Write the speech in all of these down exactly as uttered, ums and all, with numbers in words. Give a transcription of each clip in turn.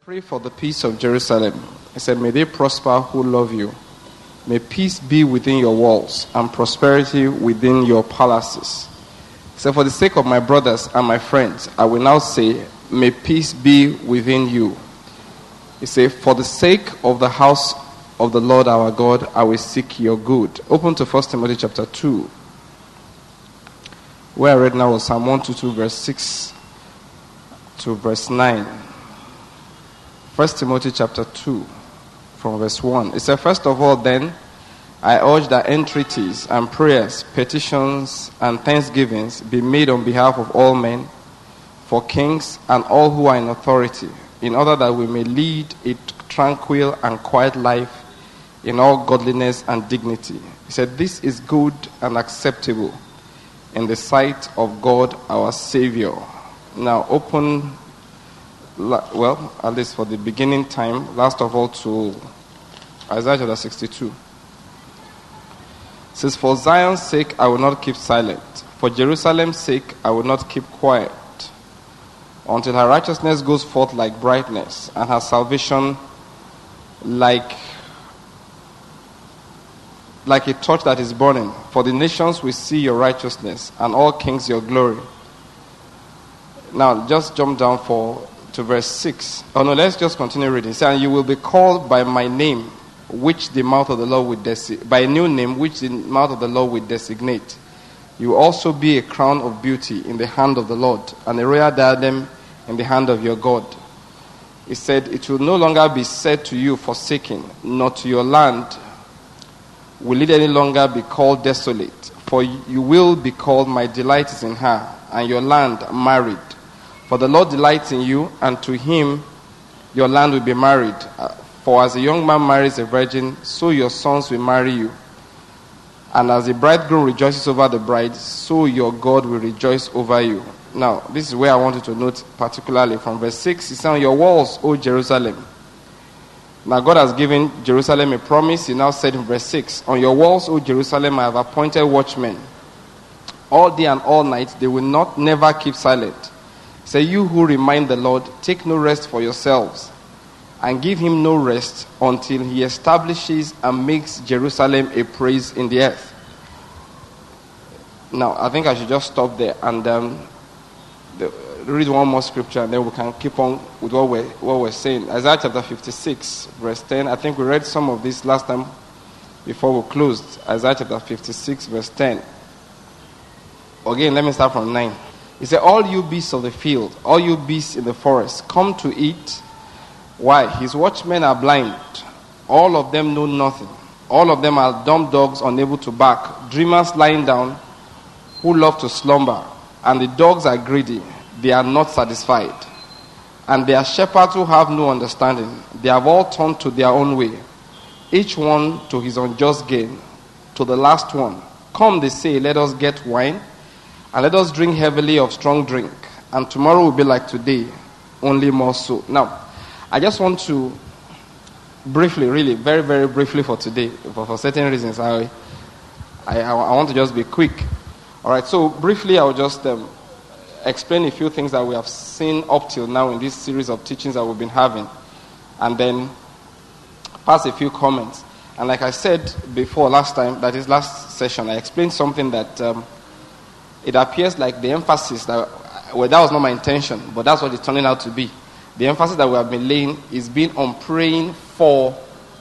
Pray for the peace of Jerusalem. He said, may they prosper who love you. May peace be within your walls and prosperity within your palaces. He said, for the sake of my brothers and my friends, I will now say, may peace be within you. He said, for the sake of the house of the Lord our God, I will seek your good. Open to First Timothy chapter two. Where I read now was Psalm one twenty-two verse six to verse nine. First Timothy chapter two, from verse one. It says, first of all then, I urge that entreaties and prayers, petitions and thanksgivings be made on behalf of all men, for kings and all who are in authority, in order that we may lead a tranquil and quiet life in all godliness and dignity. He said, this is good and acceptable in the sight of God our Savior. Now open... Well, at least for the beginning time, last of all to Isaiah chapter sixty-two. It says, for Zion's sake I will not keep silent. For Jerusalem's sake I will not keep quiet. Until her righteousness goes forth like brightness, and her salvation like, like a torch that is burning. For the nations will see your righteousness, and all kings your glory. Now, just jump down for... to verse six. Oh no, let's just continue reading. It says, and you will be called by my name, which the mouth of the Lord will designate, by a new name, which the mouth of the Lord will designate. You will also be a crown of beauty in the hand of the Lord, and a royal diadem in the hand of your God. He said, it will no longer be said to you forsaken, nor to your land will it any longer be called desolate. For you will be called, my delight is in her, and your land married. For the Lord delights in you, and to him your land will be married. For as a young man marries a virgin, so your sons will marry you. And as the bridegroom rejoices over the bride, so your God will rejoice over you. Now, this is where I want you to note particularly from verse six. It says, on your walls, O Jerusalem. Now God has given Jerusalem a promise. He now said in verse six, on your walls, O Jerusalem, I have appointed watchmen. All day and all night, they will not never keep silent. Say, you who remind the Lord, take no rest for yourselves, and give him no rest until he establishes and makes Jerusalem a praise in the earth. Now, I think I should just stop there and um, the, read one more scripture, and then we can keep on with what we're, what we're saying. Isaiah chapter fifty-six, verse ten. I think we read some of this last time before we closed. Isaiah chapter fifty-six, verse ten. Again, let me start from nine. He said, all you beasts of the field, all you beasts in the forest, come to eat. Why? His watchmen are blind. All of them know nothing. All of them are dumb dogs unable to bark, dreamers lying down who love to slumber. And the dogs are greedy. They are not satisfied. And they are shepherds who have no understanding. They have all turned to their own way, each one to his unjust gain, to the last one. Come, they say, let us get wine. And let us drink heavily of strong drink. And tomorrow will be like today, only more so. Now, I just want to briefly, really, very, very briefly for today, for, for certain reasons, I, I, I want to just be quick. All right, so briefly, I will just um, explain a few things that we have seen up till now in this series of teachings that we've been having. And then pass a few comments. And like I said before last time, that is last session, I explained something that... Um, it appears like the emphasis that, well, that was not my intention, but that's what it's turning out to be. The emphasis that we have been laying is being on praying for,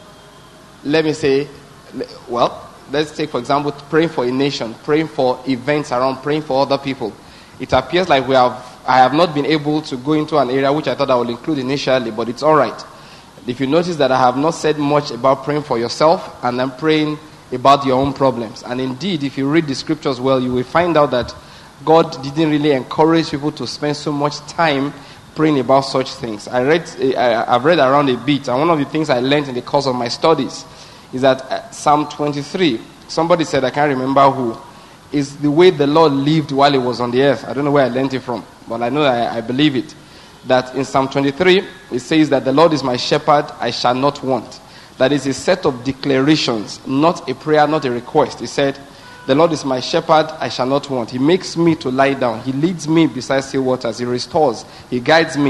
let me say, well, let's take, for example, praying for a nation, praying for events around, praying for other people. It appears like we have, I have not been able to go into an area which I thought I would include initially, but it's all right. If you notice that I have not said much about praying for yourself, and then praying about your own problems. And indeed, if you read the scriptures well, you will find out that God didn't really encourage people to spend so much time praying about such things. I read, I've read around a bit, and one of the things I learned in the course of my studies is that Psalm twenty-three, somebody said, I can't remember who, is the way the Lord lived while he was on the earth. I don't know where I learned it from, but I know I, I believe it. That in Psalm twenty-three, it says that the Lord is my shepherd, I shall not want. That is a set of declarations, not a prayer, not a request. He said, the Lord is my shepherd, I shall not want. He makes me to lie down. He leads me beside still waters. He restores. He guides me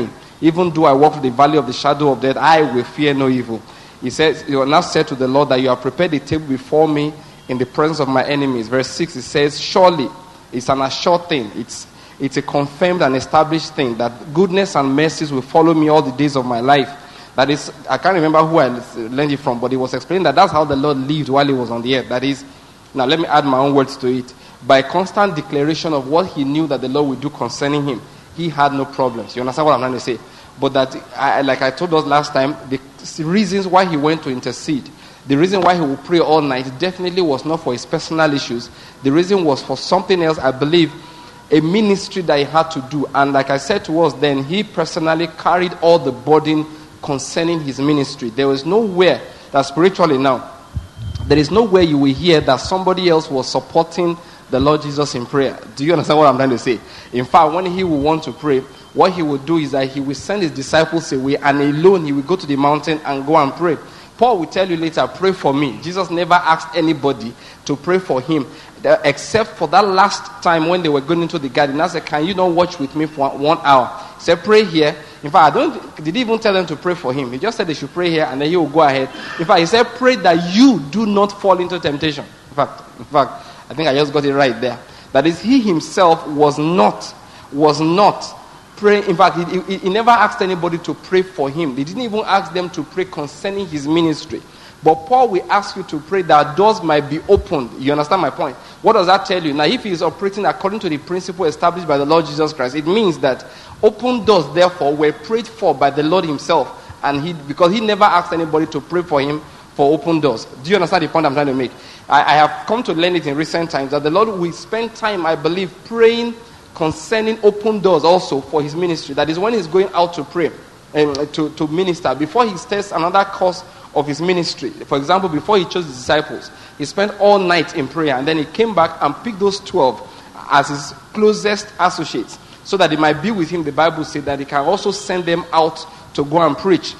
Even though I walk through the valley of the shadow of death, I will fear no evil. He says, you are now said to the Lord that you have prepared a table before me in the presence of my enemies. Verse six, it says, surely it's an assured thing. It's it's a confirmed and established thing that goodness and mercies will follow me all the days of my life. That is, I can't remember who I learned it from, but it was explained that that's how the Lord lived while he was on the earth. That is, now let me add my own words to it. By constant declaration of what he knew that the Lord would do concerning him, he had no problems. You understand what I'm trying to say? But that, I, like I told us last time, the reasons why he went to intercede, the reason why he would pray all night definitely was not for his personal issues. The reason was for something else, I believe, a ministry that he had to do. And like I said to us then, he personally carried all the burden concerning his ministry. There was nowhere that spiritually now, there is nowhere you will hear that somebody else was supporting the Lord Jesus in prayer. Do you understand what I'm trying to say? In fact, when he would want to pray, what he would do is that he will send his disciples away, and alone he will go to the mountain and go and pray. Paul will tell you later, pray for me. Jesus never asked anybody to pray for him, except for that last time when they were going into the garden. I said, can you not watch with me for one hour? He said, pray here. In fact, I don't, did he even tell them to pray for him? He just said they should pray here, and then he will go ahead. In fact, he said, pray that you do not fall into temptation. In fact, in fact, I think I just got it right there. That is, he himself was not, was not praying. In fact, he, he, he never asked anybody to pray for him. He didn't even ask them to pray concerning his ministry. But Paul will ask you to pray that doors might be opened. You understand my point? What does that tell you? Now, if he is operating according to the principle established by the Lord Jesus Christ, it means that open doors, therefore, were prayed for by the Lord himself. And he, because he never asked anybody to pray for him for open doors. Do you understand the point I'm trying to make? I, I have come to learn it in recent times that the Lord will spend time, I believe, praying concerning open doors also for his ministry. That is when he's going out to pray and to, to minister. Before he starts another course of his ministry. For example, before he chose his disciples, he spent all night in prayer, and then he came back and picked those twelve as his closest associates, so that they might be with him. The Bible says that he can also send them out to go and preach.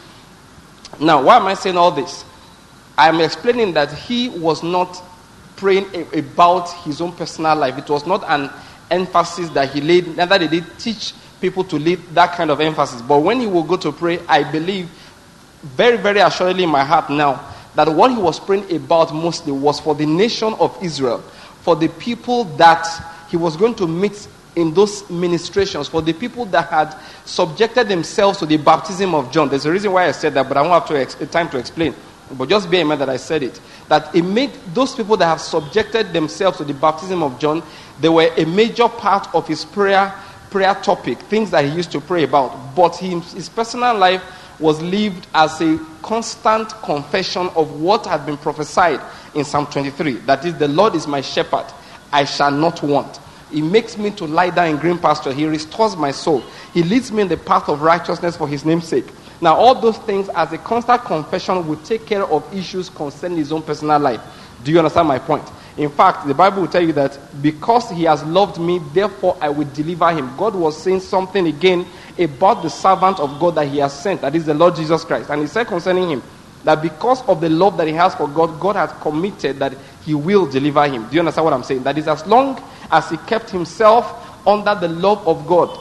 Now, why am I saying all this? I am explaining that he was not praying a- about his own personal life. It was not an emphasis that he laid, neither did he teach people to lead that kind of emphasis. But when he will go to pray, I believe very, very assuredly in my heart now that what he was praying about mostly was for the nation of Israel, for the people that he was going to meet in those ministrations, for the people that had subjected themselves to the baptism of John. There's a reason why I said that, but I won't have to ex- time to explain. But just bear in mind that I said it. That it made those people that have subjected themselves to the baptism of John, they were a major part of his prayer prayer topic, things that he used to pray about. But he, his personal life was lived as a constant confession of what had been prophesied in Psalm twenty-three. That is, the Lord is my shepherd, I shall not want. He makes me to lie down in green pasture. He restores my soul. He leads me in the path of righteousness for his name's sake. Now, all those things as a constant confession will take care of issues concerning his own personal life. Do you understand my point? In fact, the Bible will tell you that because he has loved me, therefore I will deliver him. God was saying something again about the servant of God that he has sent, that is the Lord Jesus Christ. And he said concerning him that because of the love that he has for God, God has committed that he will deliver him. Do you understand what I'm saying? That is, as long as he kept himself under the love of God,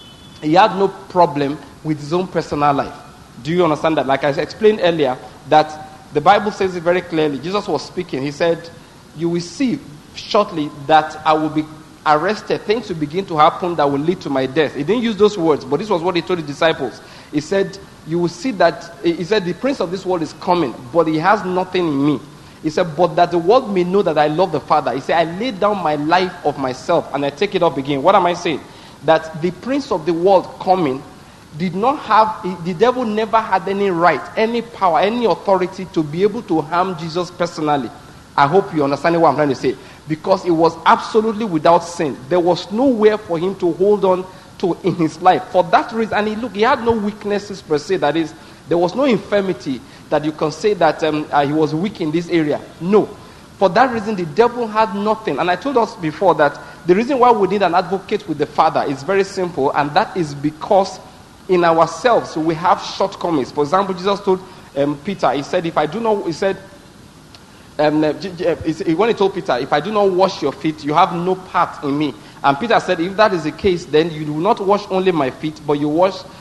he had no problem with his own personal life. Do you understand that? Like I explained earlier, that the Bible says it very clearly. Jesus was speaking. He said, you will see shortly that I will be arrested. Things will begin to happen that will lead to my death. He didn't use those words, but this was what he told the disciples. He said, you will see that, he said, the prince of this world is coming, but he has nothing in me. He said, but that the world may know that I love the Father. He said, I lay down my life of myself and I take it up again. What am I saying? That the prince of the world coming did not have, the devil never had any right, any power, any authority to be able to harm Jesus personally. I hope you understand what I'm trying to say. Because it was absolutely without sin. There was nowhere for him to hold on to in his life. For that reason, and he, look, he had no weaknesses per se. That is, there was no infirmity that you can say that um, uh, he was weak in this area. No. For that reason, the devil had nothing. And I told us before that the reason why we need an advocate with the Father is very simple, and that is because in ourselves we have shortcomings. For example, Jesus told um, Peter, he said, if I do not, he said, um, when he told Peter, if I do not wash your feet, you have no part in me. And Peter said, if that is the case, then you do not wash only my feet, but you wash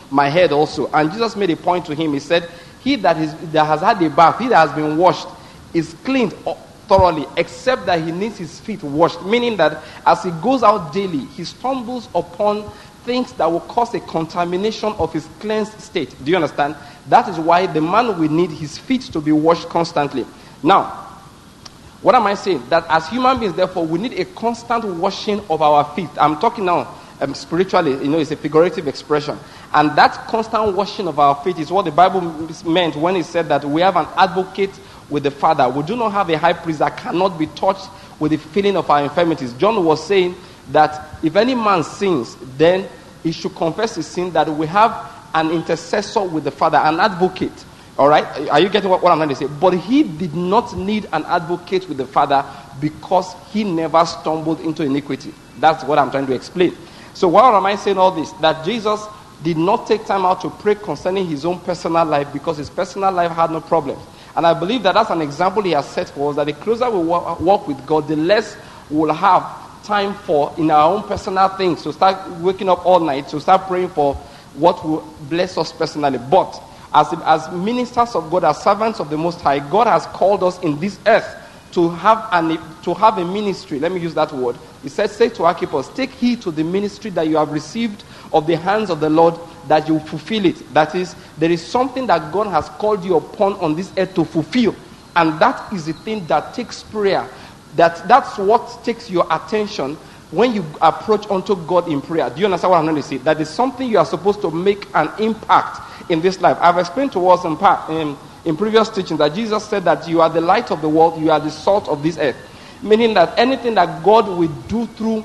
my head also. And Jesus made a point to him. He said, he that is that has had a bath, he that has been washed, is cleaned thoroughly, except that he needs his feet washed. Meaning that as he goes out daily, he stumbles upon things that will cause a contamination of his cleansed state. Do you understand? That is why the man will need his feet to be washed constantly. Now, what am I saying? That as human beings, therefore, we need a constant washing of our feet. I'm talking now um, spiritually, you know, it's a figurative expression. And that constant washing of our feet is what the Bible meant when it said that we have an advocate with the Father. We do not have a high priest that cannot be touched with the feeling of our infirmities. John was saying that if any man sins, then he should confess his sin, that we have an intercessor with the Father, an advocate. All right? Are you getting what, what I'm trying to say? But he did not need an advocate with the Father because he never stumbled into iniquity. That's what I'm trying to explain. So why am I saying all this? That Jesus did not take time out to pray concerning his own personal life because his personal life had no problems. And I believe that that's an example he has set for us, that the closer we walk with God, the less we'll have time for in our own personal things. So start waking up all night, to start praying for what will bless us personally. But as, as ministers of God, as servants of the Most High, God has called us in this earth to have an to have a ministry. Let me use that word. He said, say to Archippus, take heed to the ministry that you have received of the hands of the Lord, that you fulfill it. That is, there is something that God has called you upon on this earth to fulfill. And that is the thing that takes prayer. That, that's what takes your attention when you approach unto God in prayer. Do you understand what I'm trying to say? That is something you are supposed to make an impact in this life. I've explained to us in, part, in, in previous teachings that Jesus said that you are the light of the world, you are the salt of this earth. Meaning that anything that God will do through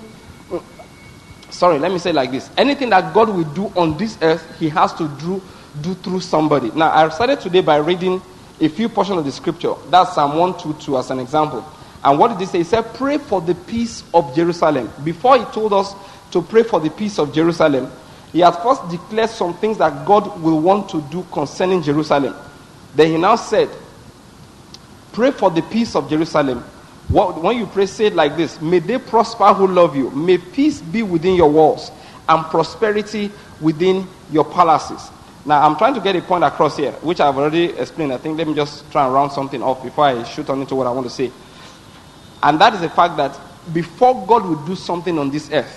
Sorry, let me say it like this. Anything that God will do on this earth, he has to do, do through somebody. Now, I started today by reading a few portions of the scripture. That's Psalm one twenty-two as an example. And what did he say? He said, pray for the peace of Jerusalem. Before he told us to pray for the peace of Jerusalem, he had first declared some things that God will want to do concerning Jerusalem. Then he now said, pray for the peace of Jerusalem. What, when you pray, say it like this: may they prosper who love you. May peace be within your walls and prosperity within your palaces. Now, I'm trying to get a point across here, which I've already explained. I think let me just try and round something off before I shoot on into what I want to say. And that is the fact that before God will do something on this earth,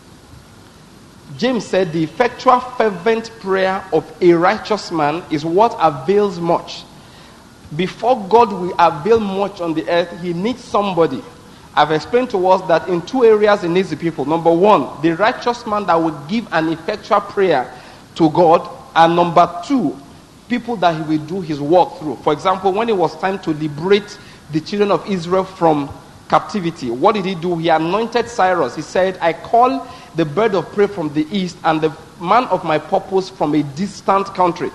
James said the effectual fervent prayer of a righteous man is what avails much. Before God will avail much on the earth, he needs somebody. I've explained to us that in two areas he needs the people. Number one, the righteous man that will give an effectual prayer to God. And number two, people that he will do his work through. For example, when it was time to liberate the children of Israel from captivity, what did he do? He anointed Cyrus. He said, I call the bird of prey from the east and the man of my purpose from a distant country.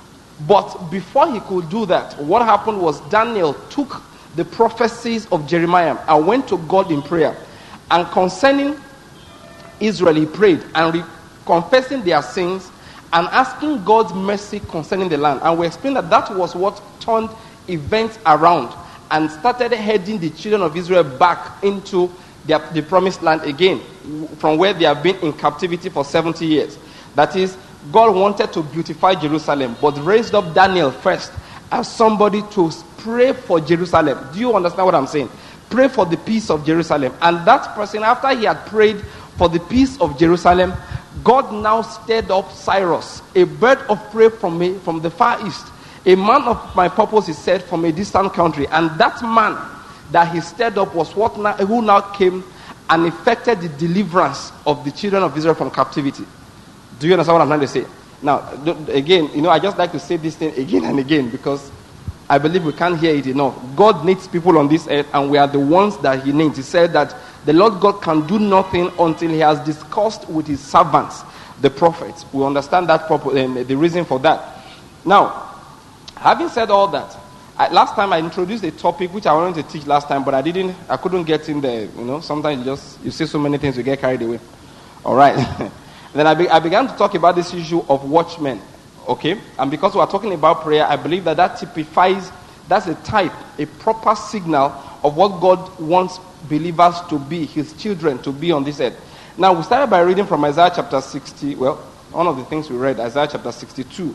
But before he could do that, what happened was Daniel took the prophecies of Jeremiah and went to God in prayer. And concerning Israel, he prayed and re- confessing their sins and asking God's mercy concerning the land. And we explained that that was what turned events around and started heading the children of Israel back into their, the promised land again, from where they have been in captivity for seventy years. That is, God wanted to beautify Jerusalem, but raised up Daniel first as somebody to pray for Jerusalem. Do you understand what I'm saying? Pray for the peace of Jerusalem. And that person, after he had prayed for the peace of Jerusalem, God now stirred up Cyrus, a bird of prey from me, from the far east. A man of my purpose, he said, from a distant country. And that man that he stirred up was what now, who now came and effected the deliverance of the children of Israel from captivity. Do you understand what I'm trying to say? Now, again, you know, I just like to say this thing again and again because I believe we can't hear it enough. God needs people on this earth, and we are the ones that he needs. He said that the Lord God can do nothing until he has discussed with his servants, the prophets. We understand that proper, um, the reason for that. Now, having said all that, I, last time I introduced a topic which I wanted to teach last time, but I didn't, I couldn't get in there. You know, sometimes you just, you say so many things, you get carried away. All right. Then I, be, I began to talk about this issue of watchmen, okay? And because we are talking about prayer, I believe that that typifies, that's a type, a proper signal of what God wants believers to be, his children to be on this earth. Now, we started by reading from Isaiah chapter sixty, well, one of the things we read, Isaiah chapter sixty-two.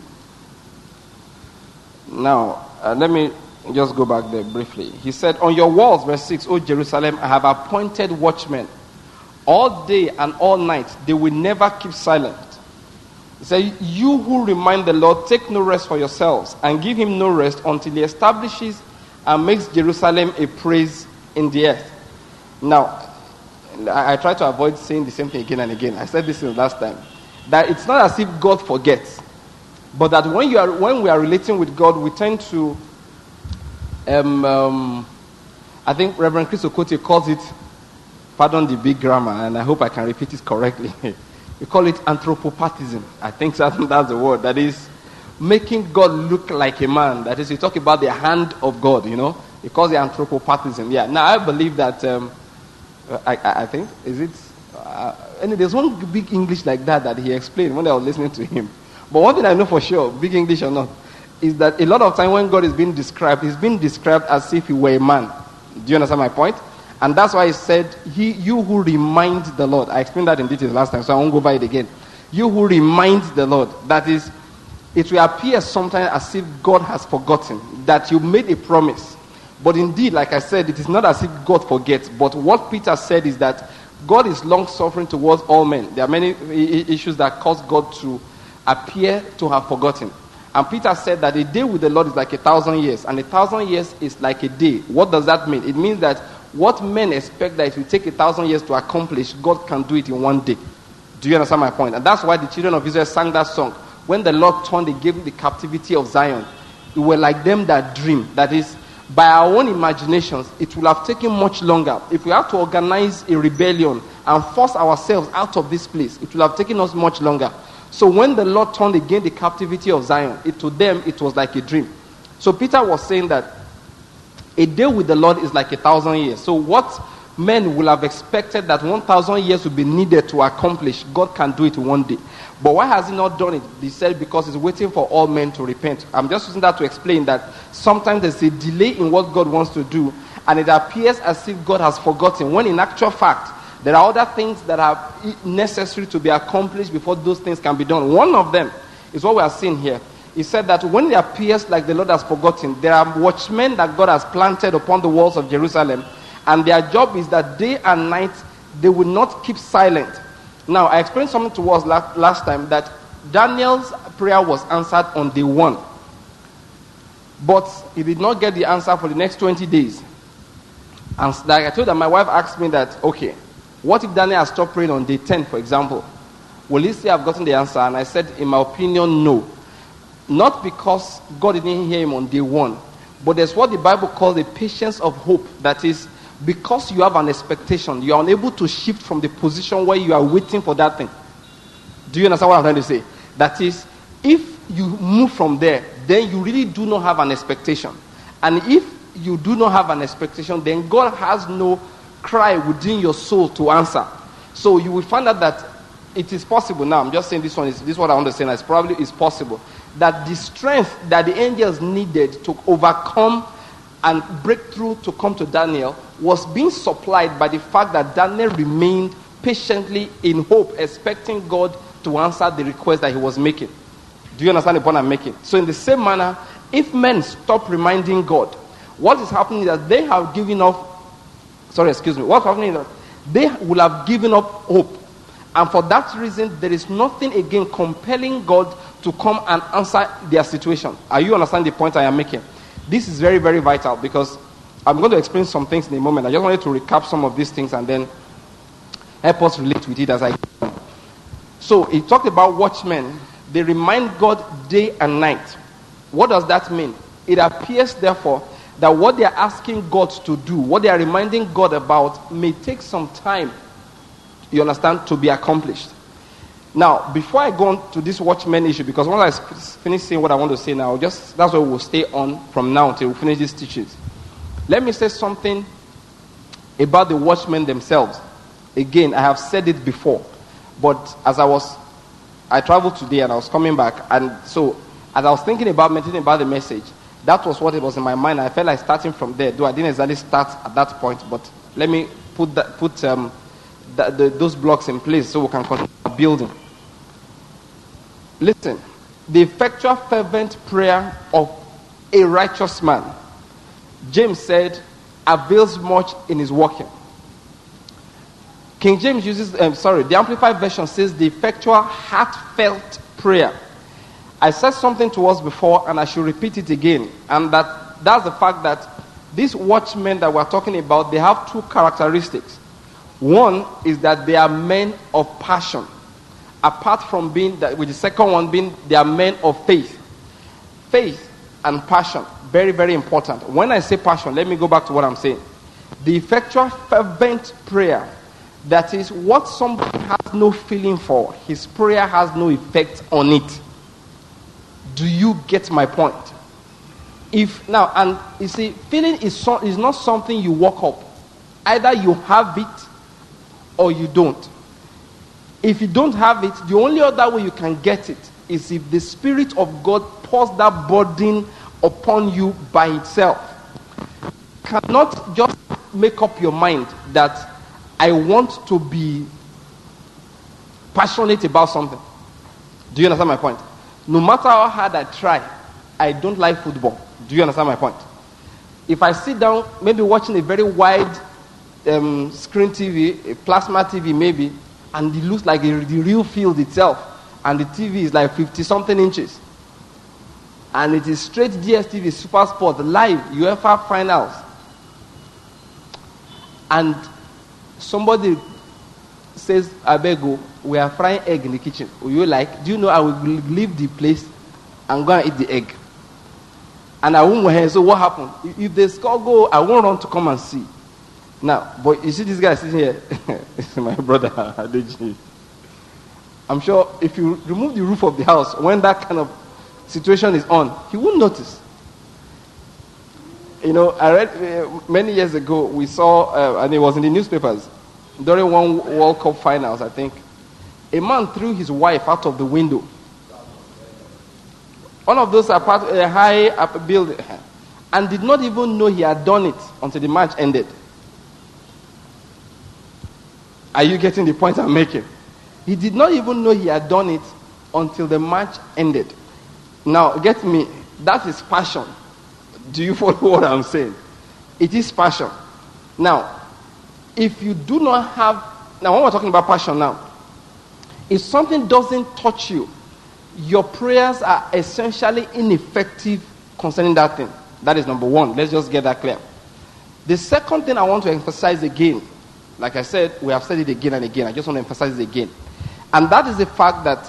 Now, uh, let me just go back there briefly. He said, on your walls, verse six, O Jerusalem, I have appointed watchmen. All day and all night, they will never keep silent. He said, you who remind the Lord, take no rest for yourselves, and give him no rest until he establishes and makes Jerusalem a praise in the earth. Now, I, I try to avoid saying the same thing again and again. I said this in the last time. That it's not as if God forgets, but that when you are when we are relating with God, we tend to, um, um, I think Reverend Chris Okotie calls it, pardon the big grammar, and I hope I can repeat it correctly. We call it anthropopathism. I think that's, that's the word. That is making God look like a man. That is, you talk about the hand of God, you know. He calls it anthropopathism. Yeah. Now, I believe that, um, I, I, I think, is it, uh, and there's one big English like that that he explained when I was listening to him. But one thing I know for sure, big English or not, is that a lot of time when God is being described, he's being described as if he were a man. Do you understand my point? And that's why he said, he, you who remind the Lord. I explained that in detail last time, so I won't go over it again. You who remind the Lord. That is, it will appear sometimes as if God has forgotten, that you made a promise. But indeed, like I said, it is not as if God forgets. But what Peter said is that God is long-suffering towards all men. There are many issues that cause God to appear to have forgotten. And Peter said that a day with the Lord is like a thousand years, and a thousand years is like a day. What does that mean? It means that what men expect that it will take a thousand years to accomplish, God can do it in one day. Do you understand my point? And that's why the children of Israel sang that song. When the Lord turned again the captivity of Zion, we were like them that dream. That is, by our own imaginations, it will have taken much longer. If we have to organize a rebellion and force ourselves out of this place, it will have taken us much longer. So when the Lord turned again the captivity of Zion, it, to them it was like a dream. So Peter was saying that a day with the Lord is like a thousand years. So what men will have expected that one thousand years would be needed to accomplish, God can do it in one day. But why has he not done it? He said because he's waiting for all men to repent. I'm just using that to explain that sometimes there's a delay in what God wants to do, and it appears as if God has forgotten, when in actual fact, there are other things that are necessary to be accomplished before those things can be done. One of them is what we are seeing here. He said that when it appears like the Lord has forgotten, there are watchmen that God has planted upon the walls of Jerusalem, and their job is that day and night they will not keep silent. Now, I explained something to us last, last time, that Daniel's prayer was answered on day one, but he did not get the answer for the next twenty days. And like I told that, my wife asked me that, okay, what if Daniel has stopped praying on day ten, for example? Will he say I've gotten the answer? And I said, in my opinion, no. Not because God didn't hear him on day one, but there's what the Bible calls a patience of hope. That is, because you have an expectation, you are unable to shift from the position where you are waiting for that thing. Do you understand what I'm trying to say? That is, if you move from there, then you really do not have an expectation. And if you do not have an expectation, then God has no cry within your soul to answer. So you will find out that it is possible. Now, I'm just saying this one is this is what I want to say now. It's probably is possible that the strength that the angels needed to overcome and break through to come to Daniel was being supplied by the fact that Daniel remained patiently in hope, expecting God to answer the request that he was making. Do you understand the point I'm making? So in the same manner, if men stop reminding God, what is happening is that they have given up, sorry, excuse me, what's happening is that they will have given up hope. And for that reason, there is nothing again compelling God to come and answer their situation. Are you understanding the point I am making? This is very, very vital, because I'm going to explain some things in a moment. I just wanted to recap some of these things and then help us relate with it as I go. So he talked about watchmen. They remind God day and night. What does that mean? It appears, therefore, that what they are asking God to do, what they are reminding God about, may take some time, you understand, to be accomplished. Now, before I go on to this watchman issue, because once I finish saying what I want to say now, just that's where we'll stay on from now until we finish these teachings. Let me say something about the watchmen themselves. Again, I have said it before, but as I was, I traveled today and I was coming back, and so as I was thinking about, meditating about the message, that was what it was in my mind. I felt like starting from there, though I didn't exactly start at that point, but let me put that, put um, the, the, those blocks in place so we can continue building. Listen, the effectual fervent prayer of a righteous man, James said, avails much in his walking. King James uses, um, sorry, the Amplified Version says the effectual heartfelt prayer. I said something to us before, and I should repeat it again, and that that's the fact that these watchmen that we're talking about, they have two characteristics. One is that they are men of passion, apart from being, that, with the second one being they are men of faith. Faith and passion, very, very important. When I say passion, let me go back to what I'm saying. The effectual fervent prayer, that is what somebody has no feeling for, his prayer has no effect on it. Do you get my point? If now, and you see, feeling is so, is not something you walk up. Either you have it or you don't. If you don't have it, the only other way you can get it is if the Spirit of God pours that burden upon you by itself. Cannot just make up your mind that I want to be passionate about something. Do you understand my point? No matter how hard I try, I don't like football. Do you understand my point? If I sit down, maybe watching a very wide um, screen T V, a plasma T V maybe, and it looks like a, the real field itself, and the T V is like fifty something inches, and it is straight D S T V, Super Sport, live, UEFA finals, and somebody says, Abego, we are frying egg in the kitchen. Will you like, do you know I will leave the place and go and eat the egg? And I won't, so what happened? If they score goal, I won't run to come and see. Now, but you see this guy sitting here, it's my brother, Adeji. I'm sure if you remove the roof of the house, when that kind of situation is on, he won't notice. You know, I read uh, many years ago, we saw, uh, and it was in the newspapers, during one World Cup finals, I think, a man threw his wife out of the window. One of those apart, a high up building, and did not even know he had done it until the match ended. Are you getting the point I'm making? He did not even know he had done it until the match ended. Now, get me, that is passion. Do you follow what I'm saying? It is passion. Now, if you do not have, now when we're talking about passion now, if something doesn't touch you, your prayers are essentially ineffective concerning that thing. That is number one. Let's just get that clear. The second thing I want to emphasize again, like I said, we have said it again and again. I just want to emphasize it again. And that is the fact that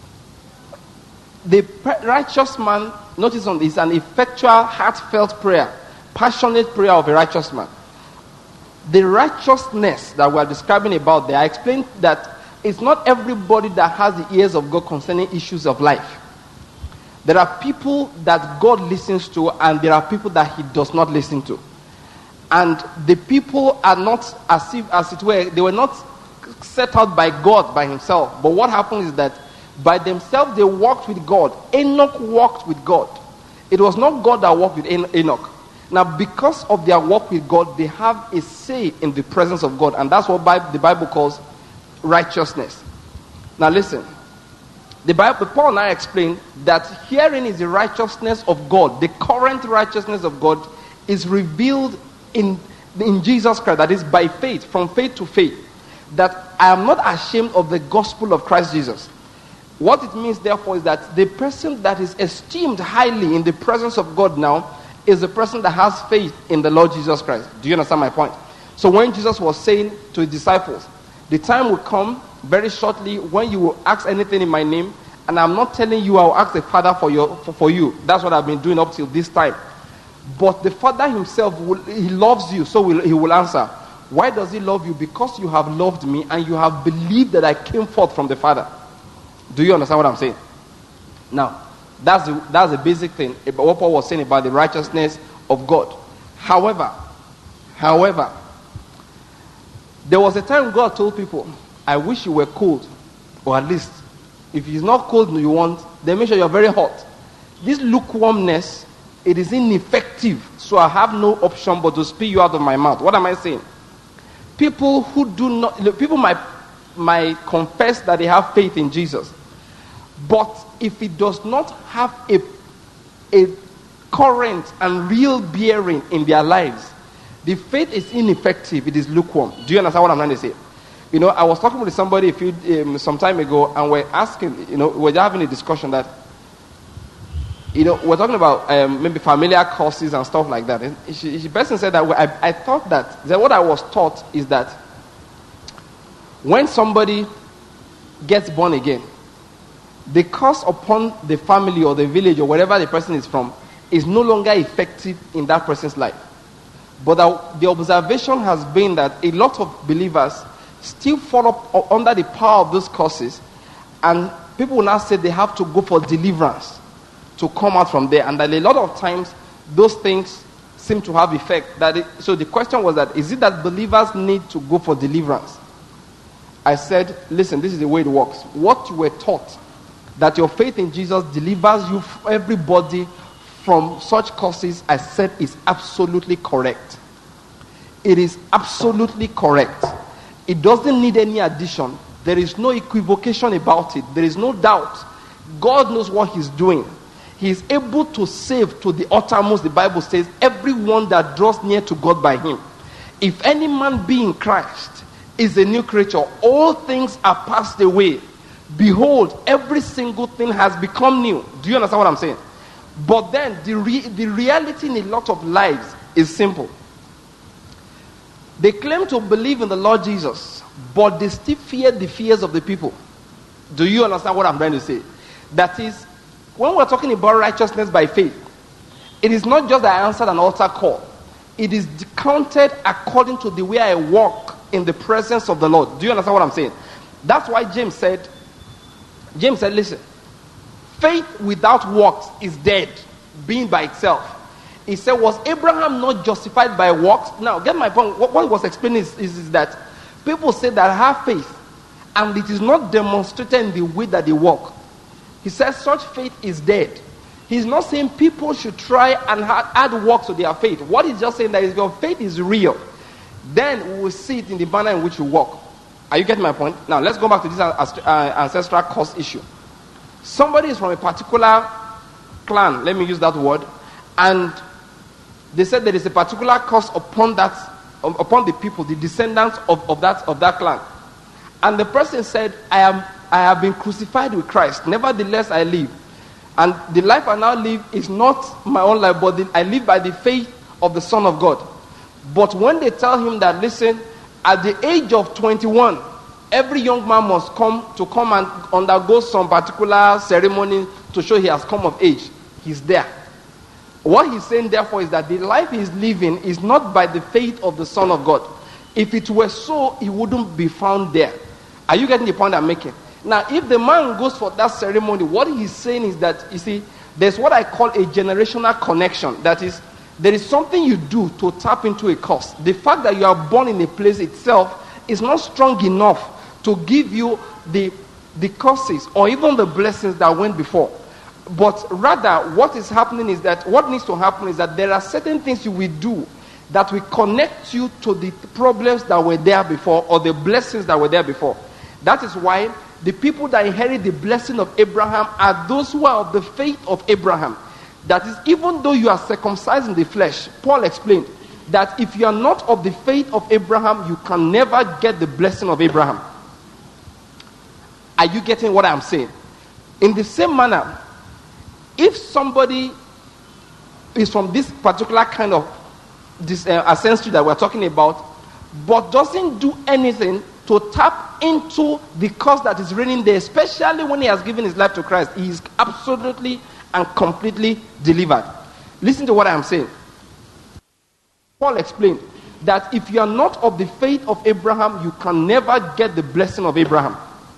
the righteous man, notice on this, an effectual, heartfelt prayer, passionate prayer of a righteous man. The righteousness that we are describing about there, I explained that it's not everybody that has the ears of God concerning issues of life. There are people that God listens to, and there are people that he does not listen to. And the people are not, as if, as it were, they were not set out by God by himself. But what happened is that by themselves they walked with God. Enoch walked with God. It was not God that walked with En- Enoch. Now, because of their walk with God, they have a say in the presence of God. And that's what Bible, the Bible calls righteousness. Now listen. The Bible, Paul now explained that herein is the righteousness of God. The current righteousness of God is revealed in, in Jesus Christ. That is by faith, from faith to faith. That I am not ashamed of the gospel of Christ Jesus. What it means, therefore, is that the person that is esteemed highly in the presence of God now is the person that has faith in the Lord Jesus Christ. Do you understand my point? So when Jesus was saying to his disciples, the time will come very shortly when you will ask anything in my name, and I'm not telling you I will ask the Father for, your, for, for you. That's what I've been doing up till this time. But the Father himself, will, he loves you, so will, he will answer. Why does he love you? Because you have loved me and you have believed that I came forth from the Father. Do you understand what I'm saying? Now, that's the, that's the basic thing about what Paul was saying about the righteousness of God. However, however, there was a time God told people, I wish you were cold, or at least, if it's not cold you want, then make sure you're very hot. This lukewarmness, it is ineffective, so I have no option but to spew you out of my mouth. What am I saying? People who do not, people might, might confess that they have faith in Jesus, But if it does not have a, a current and real bearing in their lives, the faith is ineffective. It is lukewarm. Do you understand what I'm trying to say? You know, I was talking with somebody a few um, some time ago, and we're asking, you know, we're having a discussion that, you know, we're talking about um, maybe familiar causes and stuff like that. And she, the person said that, well, I, I thought that, that what I was taught is that when somebody gets born again, the curse upon the family or the village or wherever the person is from is no longer effective in that person's life. But the, the observation has been that a lot of believers still fall up under the power of those curses, and people will now say they have to go for deliverance to come out from there, and that a lot of times those things seem to have effect. That it, so the question was that, is it that believers need to go for deliverance? I said, listen, this is the way it works. What you were taught, that your faith in Jesus delivers you, everybody, from such causes, I said, is absolutely correct. It is absolutely correct. It doesn't need any addition. There is no equivocation about it. There is no doubt. God knows what he's doing. He is able to save to the uttermost, the Bible says, everyone that draws near to God by him. If any man be in Christ is a new creature, all things are passed away. Behold, every single thing has become new. Do you understand what I'm saying? But then the, re- the reality in a lot of lives is simple. They claim to believe in the Lord Jesus, but they still fear the fears of the people. Do you understand what I'm trying to say? That is, when we're talking about righteousness by faith, it is not just that I answered an altar call. It is counted according to the way I walk in the presence of the Lord. Do you understand what I'm saying? That's why James said, James said, listen, faith without works is dead, being by itself. He said, was Abraham not justified by works? Now, get my point. What, what he was explaining is, is, is that people say that I have faith, and it is not demonstrated in the way that they walk. He says such faith is dead. He's not saying people should try and add works to their faith. What he's just saying that is, your faith is real, then we will see it in the manner in which you walk. Are you getting my point? Now, let's go back to this ancestral curse issue. Somebody is from a particular clan, let me use that word, and they said there is a particular curse upon that, upon the people, the descendants of, of that of that clan. And the person said, I am I have been crucified with Christ, nevertheless I live. And the life I now live is not my own life, but the, I live by the faith of the Son of God. But when they tell him that, listen, at the age of twenty-one, every young man must come to come and undergo some particular ceremony to show he has come of age, he's there. What he's saying, therefore, is that the life he's living is not by the faith of the Son of God. If it were so, he wouldn't be found there. Are you getting the point I'm making? Now, if the man goes for that ceremony, what he's saying is that, you see, there's what I call a generational connection. That is, there is something you do to tap into a curse. The fact that you are born in a place itself is not strong enough to give you the, the curses or even the blessings that went before. But rather, what is happening is that, what needs to happen is that there are certain things you will do that will connect you to the problems that were there before or the blessings that were there before. That is why the people that inherit the blessing of Abraham are those who are of the faith of Abraham. That is, even though you are circumcised in the flesh, Paul explained that if you are not of the faith of Abraham, you can never get the blessing of Abraham. Are you getting what I'm saying? In the same manner, if somebody is from this particular kind of this uh, ancestry that we're talking about, but doesn't do anything to tap into the cause that is reigning there, especially when he has given his life to Christ, he is absolutely and completely delivered. Listen to what I am saying. Paul explained that if you are not of the faith of Abraham, you can never get the blessing of Abraham.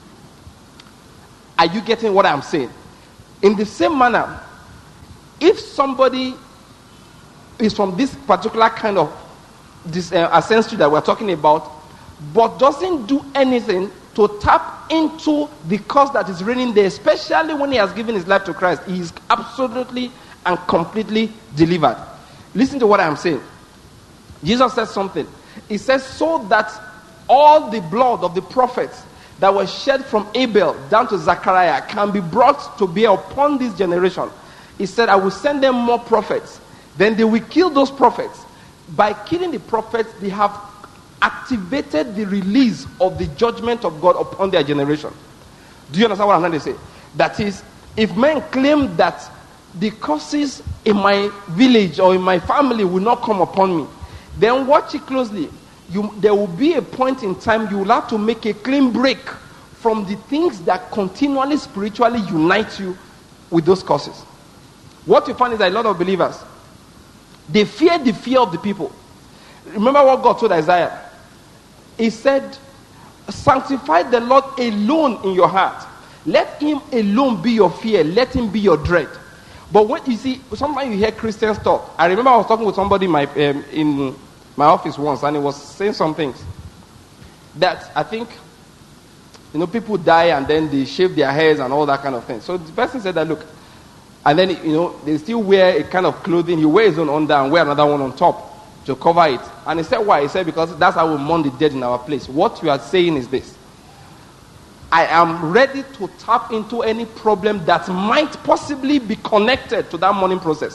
Are you getting what I am saying? In the same manner, if somebody is from this particular kind of this uh, ancestry that we're talking about, but doesn't do anything to tap into the cause that is reigning there, especially when he has given his life to Christ, he is absolutely and completely delivered. Listen to what I am saying. Jesus says something. He says, so that all the blood of the prophets that were shed from Abel down to Zechariah can be brought to bear upon this generation. He said, I will send them more prophets. Then they will kill those prophets. By killing the prophets, they have activated the release of the judgment of God upon their generation. Do you understand what I'm trying to say? That is, if men claim that the curses in my village or in my family will not come upon me, then watch it closely. You, there will be a point in time you will have to make a clean break from the things that continually spiritually unite you with those curses. What you find is that a lot of believers, they fear the fear of the people. Remember what God told Isaiah? He said, sanctify the Lord alone in your heart. Let him alone be your fear. Let him be your dread. But when you see, sometimes you hear Christians talk. I remember I was talking with somebody in my, um, in my office once, and he was saying some things that I think, you know, people die and then they shave their hairs and all that kind of thing. So the person said that, look, and then, you know, they still wear a kind of clothing. He wears his own under and wear another one on top to cover it. And he said, why? He said, because that's how we mourn the dead in our place. What you are saying is this: I am ready to tap into any problem that might possibly be connected to that mourning process.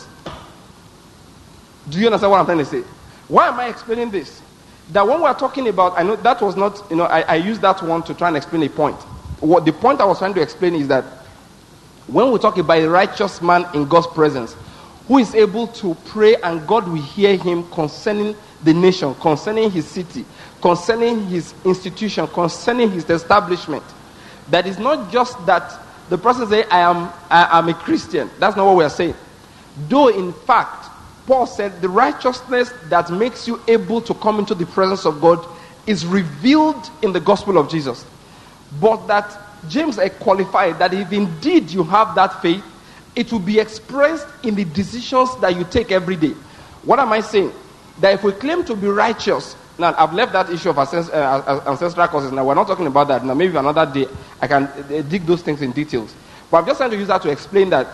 Do you understand what I'm trying to say? Why am I explaining this? That when we're talking about, I know that was not, you know, I, I used that one to try and explain a point. What the point I was trying to explain is that when we talk about a righteous man in God's presence, who is able to pray and God will hear him concerning the nation, concerning his city, concerning his institution, concerning his establishment, that is not just that the person say, I am I am a Christian. That's not what we are saying. Though in fact, Paul said the righteousness that makes you able to come into the presence of God is revealed in the gospel of Jesus. But that James qualified that if indeed you have that faith, it will be expressed in the decisions that you take every day. What am I saying? That if we claim to be righteous, now I've left that issue of ancestral causes. Now we're not talking about that. Now maybe another day I can dig those things in details. But I'm just trying to use that to explain that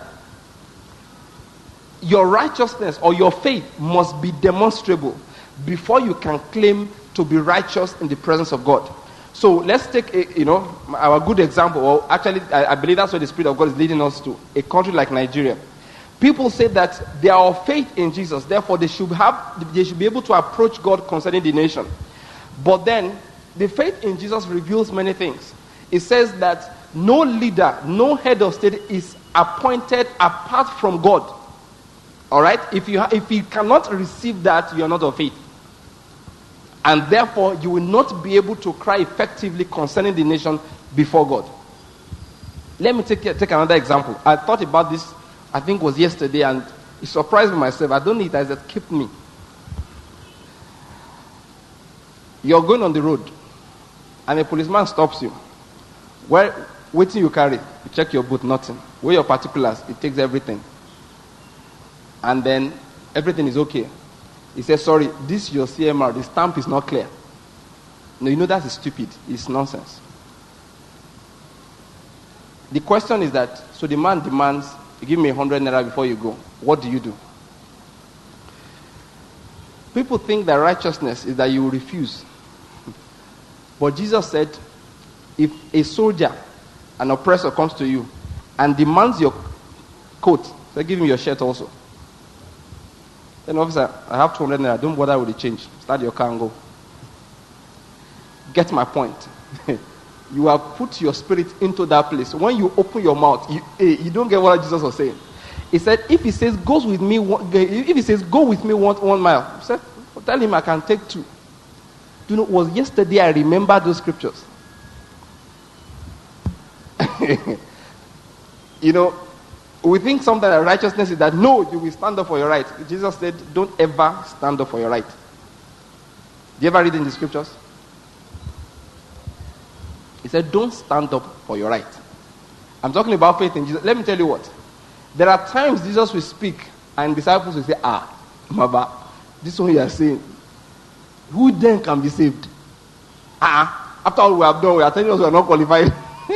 your righteousness or your faith must be demonstrable before you can claim to be righteous in the presence of God. So let's take a, you know, our good example, or actually I, I believe that's where the Spirit of God is leading us to, a country like Nigeria. People say that they are of faith in Jesus, therefore they should have, they should be able to approach God concerning the nation. But then the faith in Jesus reveals many things. It says that no leader, no head of state is appointed apart from God. All right? If you ha- if you cannot receive that, you are not of faith. And therefore, you will not be able to cry effectively concerning the nation before God. Let me take, take another example. I thought about this, I think it was yesterday, and it surprised me myself. I don't know, it has escaped me. You're going on the road, and a policeman stops you. Where, waiting you carry, you check your boot, nothing. Where your particulars, it takes everything. And then, everything is okay. He says, sorry, this your C M R, the stamp is not clear. No, you know that is stupid. It's nonsense. The question is that, so the man demands, you give me a hundred naira before you go. What do you do? People think that righteousness is that you will refuse. But Jesus said, if a soldier, an oppressor comes to you and demands your coat, so give him your shirt also. Then officer, I have two hundred naira, don't bother with the change. Start your car and go. Get my point. You have put your spirit into that place. When you open your mouth, you, you don't get what Jesus was saying. He said, if he says, goes with me, if he says, go with me one, one mile, he said, tell him I can take two. Do you know, it was yesterday I remember those scriptures. You know, we think something like righteousness is that, no, you will stand up for your right. Jesus said, don't ever stand up for your right. Do you ever read in the scriptures? He said, don't stand up for your right. I'm talking about faith in Jesus. Let me tell you what. There are times Jesus will speak and disciples will say, ah, Maba, this one you are saying, who then can be saved? Ah, after all we have done, we are telling us we are not qualified.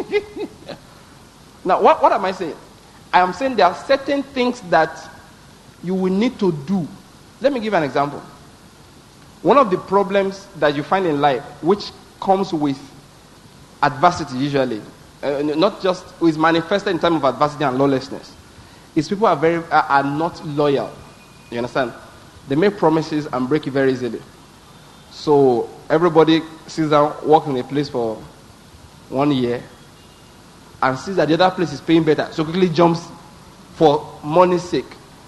Now, what, what am I saying? I am saying there are certain things that you will need to do. Let me give an example. One of the problems that you find in life, which comes with adversity usually, uh, not just who is manifested in terms of adversity and lawlessness, is people are very are, are not loyal. You understand? They make promises and break it very easily. So everybody sits down, works in a place for one year, and sees that the other place is paying better, so quickly jumps for money's sake.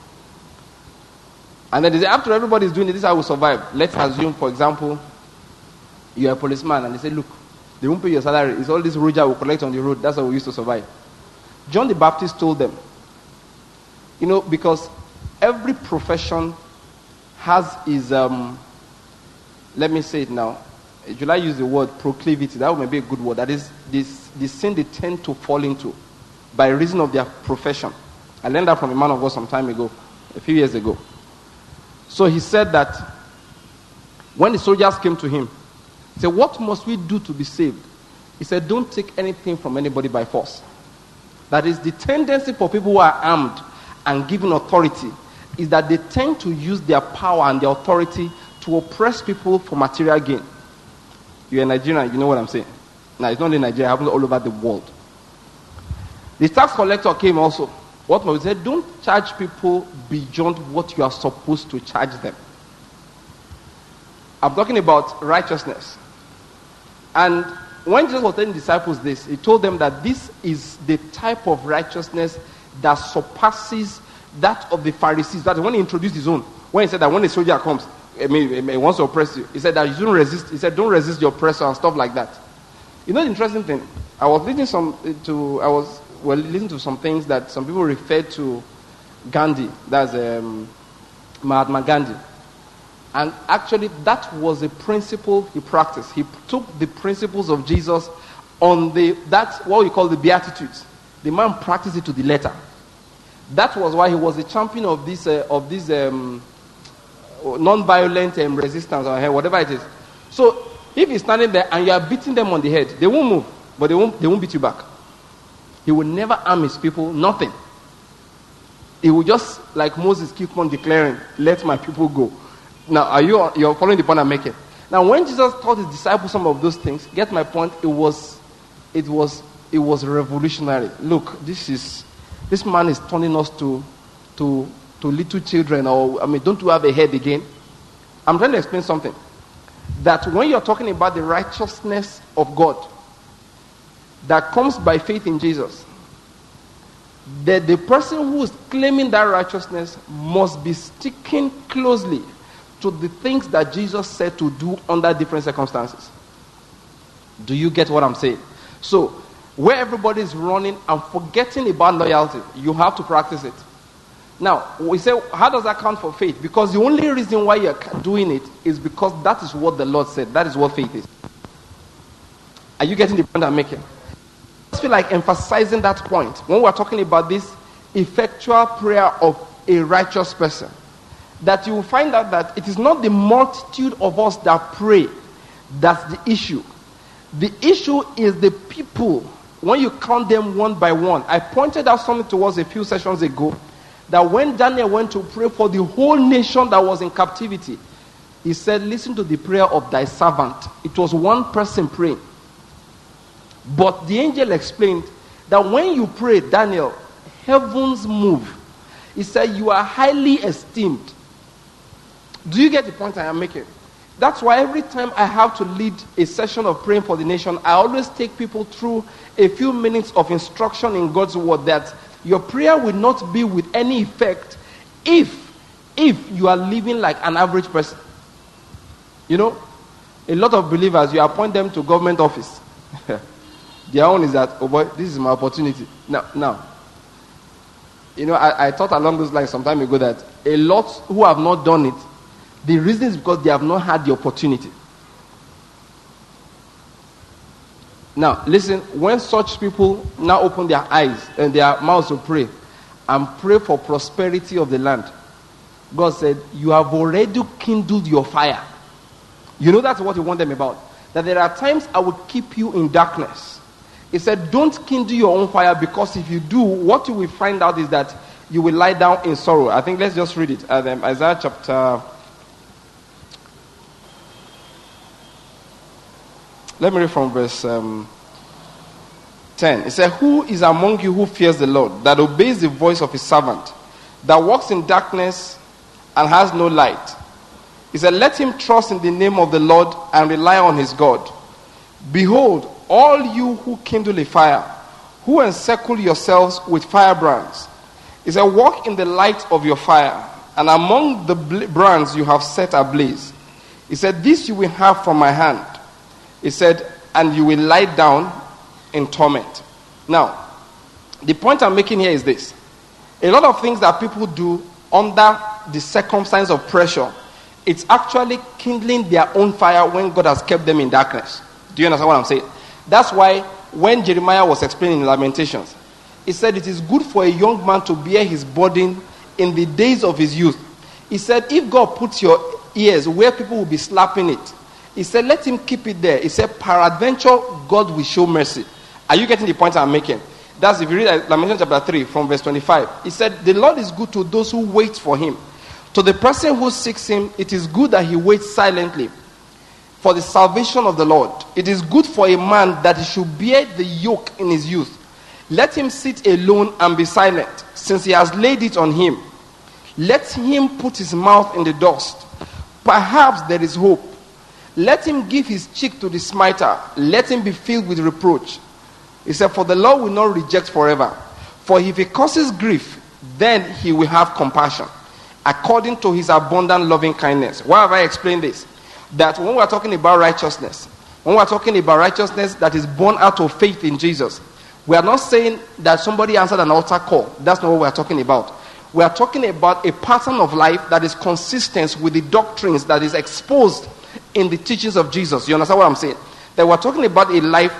And then they say, after everybody is doing it, this is how we survive. Let's assume, for example, you're a policeman, and they say, look, they won't pay your salary. It's all this Roja we collect on the road. That's how we used to survive. John the Baptist told them, you know, because every profession has his, um, let me say it now. Should I use the word proclivity? That would be a good word. That is this, the sin they tend to fall into by reason of their profession. I learned that from a man of God some time ago, a few years ago. So he said that when the soldiers came to him, he said, what must we do to be saved? He said, don't take anything from anybody by force. That is, the tendency for people who are armed and given authority is that they tend to use their power and their authority to oppress people for material gain. You're a Nigerian, you know what I'm saying. Now, it's not in Nigeria, it happens all over the world. The tax collector came also. What must we say? Don't charge people beyond what you are supposed to charge them. I'm talking about righteousness. And when Jesus was telling the disciples this, he told them that this is the type of righteousness that surpasses that of the Pharisees. That when he introduced his own, when he said that when a soldier comes, I mean, he wants to oppress you, he said that you shouldn't resist. He said, don't resist your oppressor and stuff like that. You know the interesting thing? I was listening some to I was well listening to some things that some people refer to Gandhi. That's um, Mahatma Gandhi. And actually, that was a principle he practiced. He took the principles of Jesus on the, that's what we call the Beatitudes. The man practiced it to the letter. That was why he was a champion of this, uh, of this um, non-violent um, resistance, or whatever it is. So, if he's standing there and you are beating them on the head, they won't move, but they won't, they won't beat you back. He will never harm his people, nothing. He will just, like Moses, keep on declaring, let my people go. Now, are you you're following the point I'm making? Now, when Jesus taught his disciples some of those things, get my point, it was it was it was revolutionary. Look, this is this man is turning us to to to little children, or I mean, don't you have a head again? I'm trying to explain something. That when you're talking about the righteousness of God that comes by faith in Jesus, that the person who is claiming that righteousness must be sticking closely to the things that Jesus said to do under different circumstances. Do you get what I'm saying? So, where everybody is running and forgetting about loyalty, you have to practice it. Now, we say, how does that count for faith? Because the only reason why you're doing it is because that is what the Lord said. That is what faith is. Are you getting the point I'm making? I just feel like emphasizing that point when we're talking about this effectual prayer of a righteous person. That you will find out that it is not the multitude of us that pray that's the issue. The issue is the people, when you count them one by one. I pointed out something to us a few sessions ago, that when Daniel went to pray for the whole nation that was in captivity, he said, listen to the prayer of thy servant. It was one person praying. But the angel explained that when you pray, Daniel, heavens move. He said, you are highly esteemed. Do you get the point I am making? That's why every time I have to lead a session of praying for the nation, I always take people through a few minutes of instruction in God's word that your prayer will not be with any effect if, if you are living like an average person. You know, a lot of believers, you appoint them to government office. Their own is that, oh boy, this is my opportunity. Now, now, you know, I, I thought along those lines some time ago that a lot who have not done it, the reason is because they have not had the opportunity. Now, listen, when such people now open their eyes and their mouths to pray and pray for prosperity of the land, God said, you have already kindled your fire. You know that's what you want them about. That there are times I will keep you in darkness. He said, don't kindle your own fire, because if you do, what you will find out is that you will lie down in sorrow. I think let's just read it. Uh, Isaiah chapter... Let me read from verse um, ten. It said, who is among you who fears the Lord, that obeys the voice of his servant, that walks in darkness and has no light? He said, let him trust in the name of the Lord and rely on his God. Behold, all you who kindle a fire, who encircle yourselves with firebrands. He said, walk in the light of your fire, and among the brands you have set ablaze. He said, this you will have from my hand. He said, and you will lie down in torment. Now, the point I'm making here is this. A lot of things that people do under the circumstance of pressure, it's actually kindling their own fire when God has kept them in darkness. Do you understand what I'm saying? That's why when Jeremiah was explaining in Lamentations, he said it is good for a young man to bear his burden in the days of his youth. He said if God puts your ears where people will be slapping it, he said let him keep it there. He said peradventure God will show mercy. Are you getting the point I'm making? That's if you read Lamentations chapter three from verse twenty-five. He said the Lord is good to those who wait for him. To the person who seeks him, it is good that he waits silently for the salvation of the Lord. It is good for a man that he should bear the yoke in his youth. Let him sit alone and be silent, since he has laid it on him. Let him put his mouth in the dust. Perhaps there is hope. Let him give his cheek to the smiter. Let him be filled with reproach. He said, for the Lord will not reject forever. For if he causes grief, then he will have compassion, according to his abundant loving kindness. Why have I explained this? That when we're talking about righteousness, when we're talking about righteousness that is born out of faith in Jesus, we are not saying that somebody answered an altar call. That's not what we're talking about. We are talking about a pattern of life that is consistent with the doctrines that is exposed in the teachings of Jesus. You understand what I'm saying? That we're talking about a life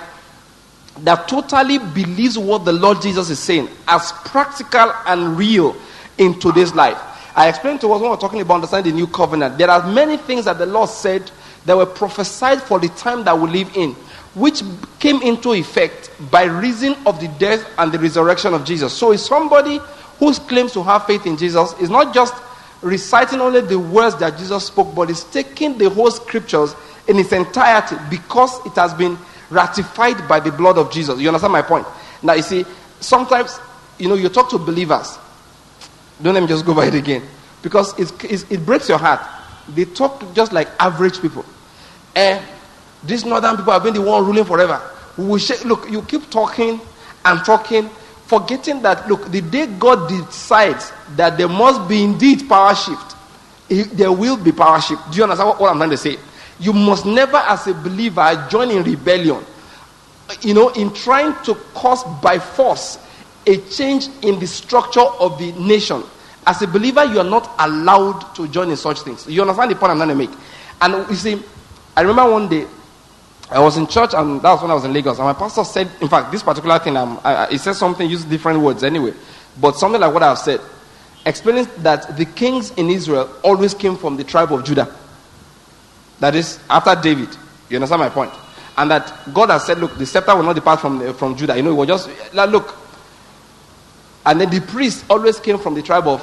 that totally believes what the Lord Jesus is saying as practical and real in today's life. I explained to us when we were talking about understanding the new covenant. There are many things that the Lord said that were prophesied for the time that we live in, which came into effect by reason of the death and the resurrection of Jesus. So if somebody who claims to have faith in Jesus is not just reciting only the words that Jesus spoke, but is taking the whole scriptures in its entirety because it has been ratified by the blood of Jesus. You understand my point? Now you see, sometimes, you know, you talk to believers. Don't let me just go by it again. Because it's, it's, it breaks your heart. They talk just like average people. And these northern people have been the one ruling forever. We will sh- look, you keep talking and talking, forgetting that, look, the day God decides that there must be indeed power shift, it, there will be power shift. Do you understand what, what I'm trying to say? You must never, as a believer, join in rebellion. You know, in trying to cause by force a change in the structure of the nation. As a believer, you are not allowed to join in such things. You understand the point I'm trying to make? And you see, I remember one day, I was in church, and that was when I was in Lagos, and my pastor said, in fact, this particular thing, um, I, I, he said something, used different words anyway, but something like what I've said, explaining that the kings in Israel always came from the tribe of Judah. That is, after David. You understand my point? And that God has said, look, the scepter will not depart from, from Judah. You know, it was just, like, look, and then the priests always came from the tribe of.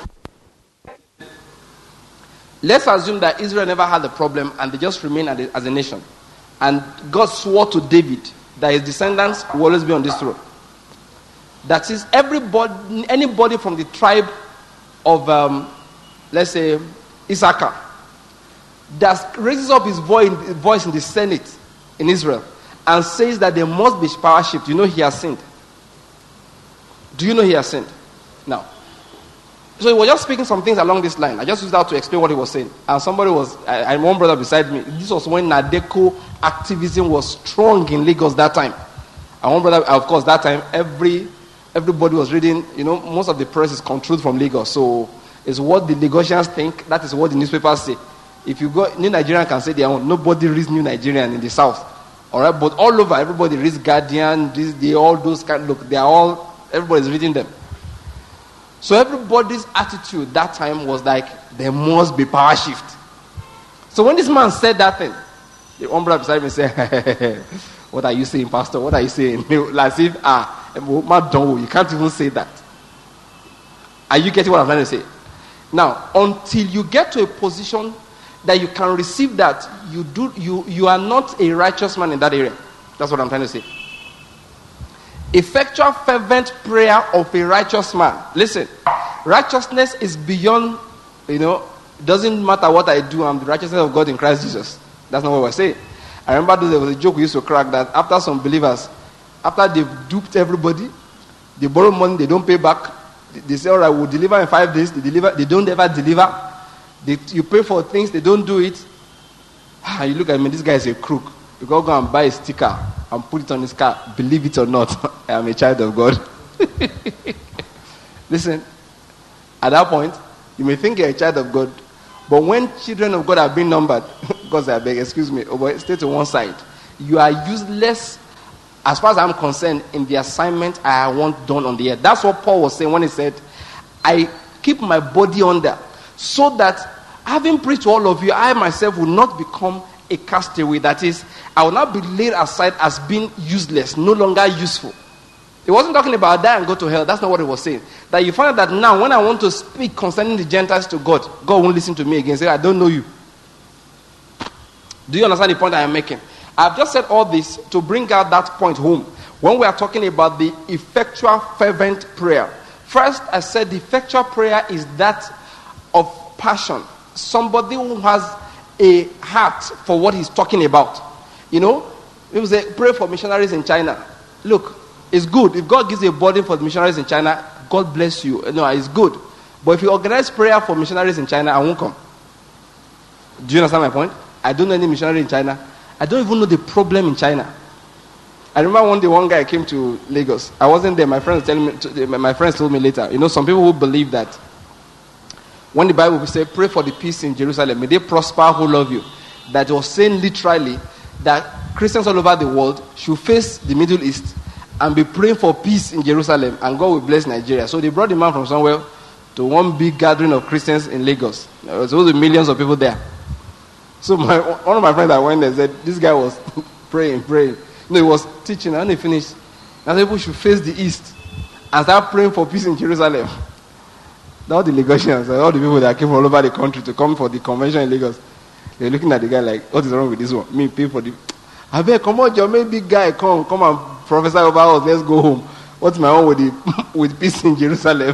Let's assume that Israel never had a problem and they just remain as a, as a nation. And God swore to David that his descendants will always be on this throne. That is, everybody, anybody from the tribe of, um, let's say, Issachar, that raises up his voice, voice in the Senate in Israel and says that there must be power shift. You know he has sinned. Do you know he has sinned? Now, so he was just speaking some things along this line. I just used that to explain what he was saying. And somebody was, I, I one brother beside me, this was when Nadeko activism was strong in Lagos that time. And one brother, of course, that time, every everybody was reading, you know, most of the press is controlled from Lagos. So it's what the Lagosians think, that is what the newspapers say. If you go, New Nigerian can say their own. Nobody reads New Nigerian in the South. All right, but all over, everybody reads Guardian, this, they, all those kind, look, they are all, everybody's reading them. So everybody's attitude that time was like, there must be power shift. So when this man said that thing, the one brother beside me said, what are you saying, Pastor? What are you saying? Like if, ah, you can't even say that. Are you getting what I'm trying to say? Now, until you get to a position that you can receive that, you do you you are not a righteous man in that area. That's what I'm trying to say. Effectual fervent prayer of a righteous man. Listen, righteousness is beyond, you know, doesn't matter what I do, I'm the righteousness of God in Christ Jesus. That's not what we're saying. I remember there was a joke we used to crack that after some believers, after they've duped everybody, they borrow money, they don't pay back. They, they say, all right, we'll deliver in five days. They deliver, they don't ever deliver. They, you pay for things, they don't do it. And you look at me, this guy is a crook. You go go and buy a sticker and put it on his car. Believe it or not, I am a child of God. Listen, at that point, you may think you're a child of God, but when children of God are being numbered, because I beg, excuse me, over, stay to one side, you are useless as far as I'm concerned in the assignment I want done on the earth. That's what Paul was saying when he said, I keep my body under, so that having preached to all of you, I myself will not become a castaway. That is, I will not be laid aside as being useless, no longer useful. He wasn't talking about die and go to hell. That's not what he was saying. That you find out that now when I want to speak concerning the Gentiles to God, God won't listen to me again. Say, I don't know you. Do you understand the point I am making? I've just said all this to bring out that point home. When we are talking about the effectual fervent prayer. First, I said the effectual prayer is that of passion. Somebody who has a heart for what he's talking about. You know, people say, pray for missionaries in China. Look, it's good. If God gives you a burden for the missionaries in China, God bless you. No, it's good. But if you organize prayer for missionaries in China, I won't come. Do you understand my point? I don't know any missionary in China. I don't even know the problem in China. I remember one day one guy came to Lagos. I wasn't there. My friends telling me. My friends told me later. You know, some people who believe that when the Bible will say, pray for the peace in Jerusalem, may they prosper who love you. That was saying literally that Christians all over the world should face the Middle East and be praying for peace in Jerusalem, and God will bless Nigeria. So they brought the man from somewhere to one big gathering of Christians in Lagos. There was supposed to be millions of people there. So my, one of my friends that went there said, this guy was praying, praying. No, he was teaching, and he finished. Now people should face the east and start praying for peace in Jerusalem. All the Lagosians, all the people that came from all over the country to come for the convention in Lagos, they're looking at the guy like, what is wrong with this one? Me, pay for the... I beg, come on, your main big guy, come, come and prophesy over us, let's go home. What's my own with the, with peace in Jerusalem?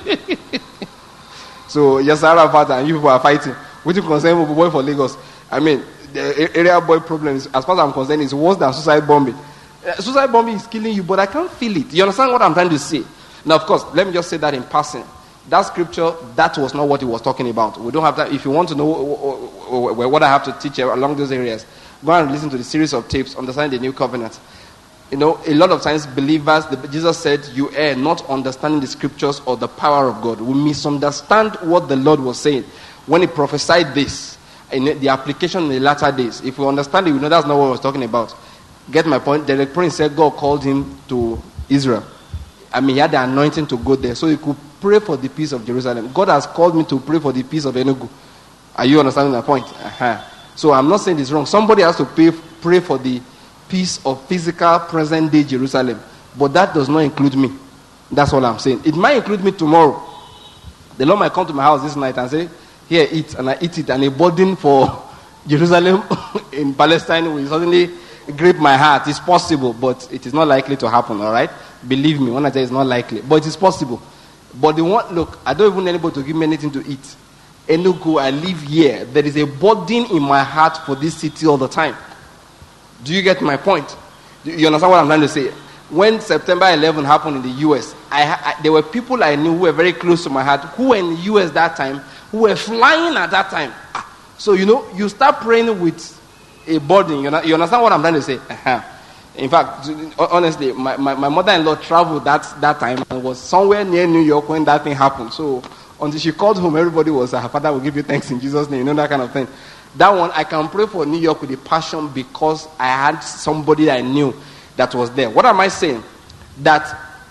So, Yasser Arafat and you people are fighting. What you concern boy for Lagos? I mean, the area boy problems, as far as I'm concerned, is worse than suicide bombing. Uh, suicide bombing is killing you, but I can't feel it. You understand what I'm trying to say? Now, of course, let me just say that in passing. That scripture, that was not what he was talking about. We don't have that. If you want to know what I have to teach along those areas, go and listen to the series of tapes, Understanding the New Covenant. You know, a lot of times believers, Jesus said, you err not understanding the scriptures or the power of God. We misunderstand what the Lord was saying when he prophesied this in the application in the latter days. If we understand it, we know that's not what he was talking about. Get my point? Derek Prince said God called him to Israel. I mean, he had the anointing to go there so he could pray for the peace of Jerusalem. God has called me to pray for the peace of Enugu. Are you understanding my point? Uh-huh. So I'm not saying this wrong. Somebody has to pray, pray for the peace of physical present-day Jerusalem. But that does not include me. That's all I'm saying. It might include me tomorrow. The Lord might come to my house this night and say, here, eat, and I eat it. And a burden for Jerusalem in Palestine will suddenly grip my heart. It's possible, but it is not likely to happen, all right? Believe me, when I say it's not likely. But it is possible. But the one, look, I don't even need anybody to give me anything to eat. Enugu, I live here. There is a burden in my heart for this city all the time. Do you get my point? Do you understand what I'm trying to say? When September eleventh happened in the U S, I, I, there were people I knew who were very close to my heart, who were in the U S that time, who were flying at that time. So, you know, you start praying with a burden. You, know, you understand what I'm trying to say? Uh-huh. In fact, honestly, my, my, my mother-in-law traveled that, that time and was somewhere near New York when that thing happened. So until she called home, everybody was, her father will give you thanks in Jesus' name, you know, that kind of thing. That one, I can pray for New York with a passion because I had somebody I knew that was there. What am I saying? That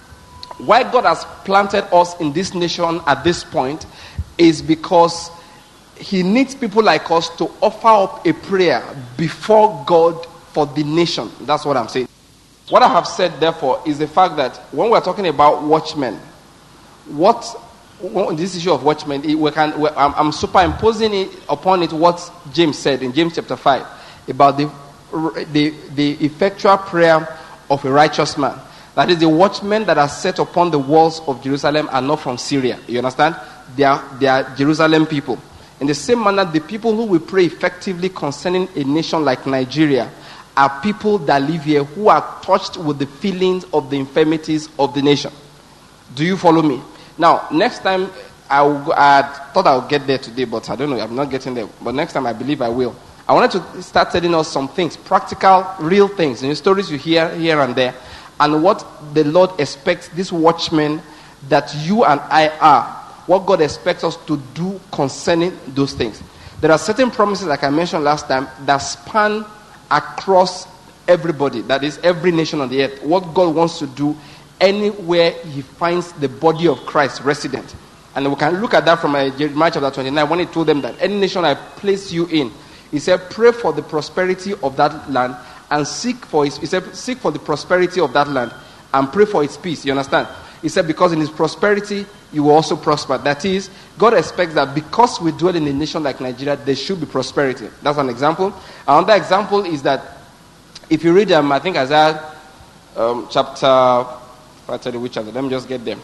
why God has planted us in this nation at this point is because he needs people like us to offer up a prayer before God for the nation. That's what I'm saying. What I have said, therefore, is the fact that when we're talking about watchmen, what this issue of watchmen, we can, I'm, I'm superimposing it upon it what James said in James chapter five about the, the, the effectual prayer of a righteous man. That is, the watchmen that are set upon the walls of Jerusalem are not from Syria. You understand? They are, they are Jerusalem people. In the same manner, the people who will pray effectively concerning a nation like Nigeria are people that live here who are touched with the feelings of the infirmities of the nation. Do you follow me? Now, next time, I, will go, I thought I would get there today, but I don't know. I'm not getting there. But next time, I believe I will. I wanted to start telling us some things, practical, real things, you know, stories you hear here and there, and what the Lord expects these watchmen that you and I are, what God expects us to do concerning those things. There are certain promises, like I mentioned last time, that span across everybody, that is, every nation on the earth. What God wants to do anywhere he finds the body of Christ resident. And we can look at that from uh, Jeremiah chapter twenty-nine, when he told them that any nation I place you in, he said, pray for the prosperity of that land and seek for his, he said, seek for the prosperity of that land and pray for its peace. You understand? He said, because in his prosperity, you will also prosper. That is, God expects that because we dwell in a nation like Nigeria, there should be prosperity. That's an example. Another example is that if you read, um, I think Isaiah um, chapter, I'll tell you which chapter, let me just get them.